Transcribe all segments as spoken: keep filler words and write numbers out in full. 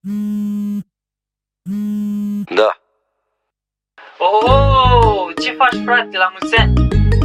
Da. Oh, ce faci, frate, la mulți ani?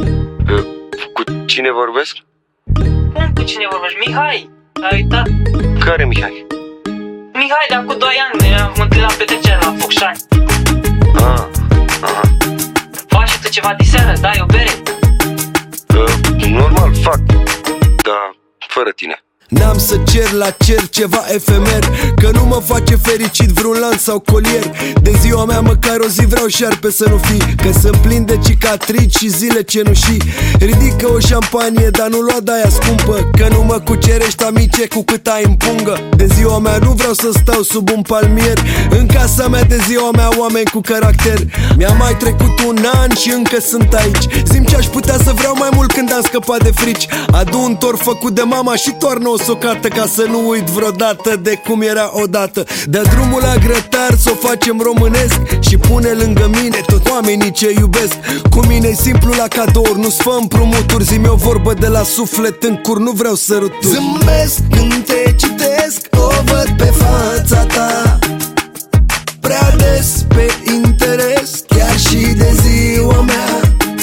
Cu cine vorbesc? Cum cu cine vorbești? Mihai, ai uitat? Care Mihai? Mihai, de acum doi ani ne-am întâlnit la petrecere la Focșani. Ah, aha. Faci și tu ceva de seară, dai o bere? uh, Normal, fac. Dar fără tine. N-am să cer la cer ceva efemer, că nu mă face fericit vreun lanț sau colier. De ziua mea măcar o zi vreau șarpe să nu fii, că sunt plin de cicatrici și zile cenușii. Ridică o șampanie, dar nu lua de-aia scumpă, că nu mă cucerești, amice, cu cât ai în pungă. De ziua mea nu vreau să stau sub un palmier, în casa mea de ziua mea oameni cu caracter. Mi-a mai trecut un an și încă sunt aici. Zim ce aș putea să vreau mai mult când am scăpat de frici. Adu un tor făcut de mama și toarnă o socată, ca să nu uit vreodată de cum era odată. Dă drumul la grătar, s-o facem românesc și pune lângă mine tot oamenii ce iubesc. Cu mine-i simplu la cadouri, nu-ți fă împrumuturi. Zi-mi o vorbă de la suflet în cur, nu vreau săruturi. Zâmbesc când te citesc, o văd pe fața ta prea des pe interes, chiar și de ziua mea.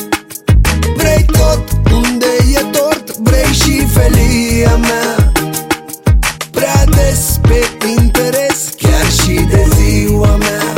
Vrei tot, unde e tort, vrei și felia mea. Prea des pe interes, chiar și de ziua mea.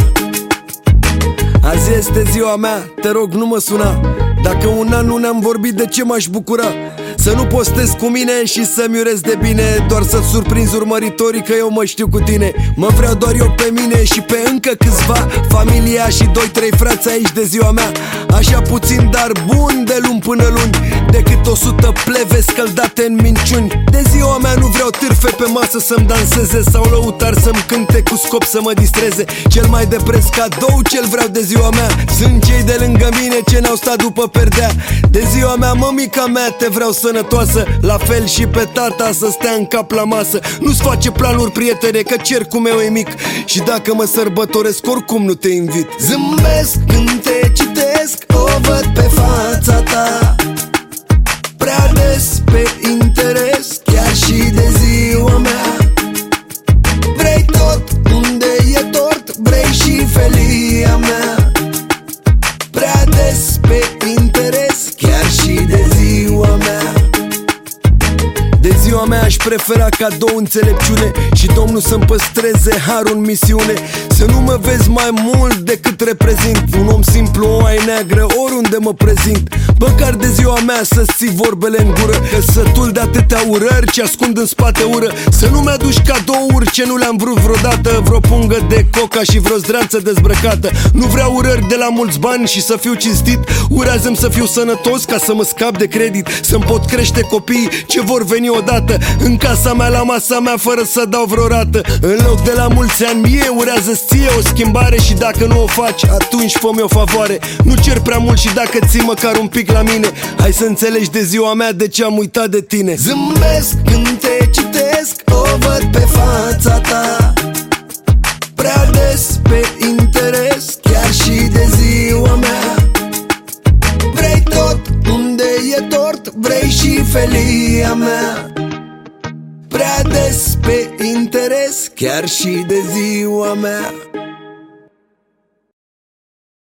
Azi este ziua mea, te rog nu mă suna. Dacă un an nu ne-am vorbit, de ce m-aș bucura? Să nu postez cu mine și să-mi urez de bine, doar să-ți surprinzi urmăritorii că eu mă știu cu tine. Mă vreau doar eu pe mine și pe încă câțiva, familia și doi, trei frați aici de ziua mea. Așa puțin, dar bun, de luni până luni, decât o sută pleve scăldate în minciuni. De ziua mea nu vreau târfe pe masă să-mi danseze, sau lăutar să-mi cânte cu scop să mă distreze. Cel mai de preț cadou ce-l vreau de ziua mea sunt cei de lângă mine ce n-au stat după perdea. De ziua mea, mămica mea, te vreau sănătoasă, la fel și pe tata să stea în cap la masă. Nu-ți face planuri, prietene, că cercul meu e mic și dacă mă sărbătoresc oricum nu te invit. Zâmbesc când te citesc, o văd pe fața ta prea des pe interes, chiar și de ziua mea. Vrei tot, unde e tort, vrei și felia mea. Prea des pe interes, chiar și de ziua mea. De ziua mea aș prefera cadou înțelepciune și Domnul să-mi păstreze harul în misiune. Să nu mă vezi mai mult decât reprezint, un om simplu, o ai neagră, oriunde mă prezint. Măcar de ziua mea să-ți ții vorbele în gură, că sătul de atâtea urări ce ascund în spate ură. Să nu mi-aduci cadouri ce nu le-am vrut vreodată, vreo pungă de coca și vreo zdranță dezbrăcată. Nu vreau urări de la mulți bani și să fiu cinstit, urează-mi să fiu sănătos ca să mă scap de credit, să-mi pot crește copiii ce vor veni odată în casa mea, la masa mea, fără să dau vreo rată. În loc de la mulți ani mie, urează-ți ție o schimbare și dacă nu o faci, atunci fă-mi o favoare. Nu cer prea mult și dacă ții măcar un pic la mine, hai să înțelegi de ziua mea de ce am uitat de tine. Zâmbesc când te citesc, o văd pe fața ta prea des pe interes, chiar și de ziua mea. Vrei tot, unde e tort, vrei și felia mea. Prea des pe interes, chiar și de ziua mea.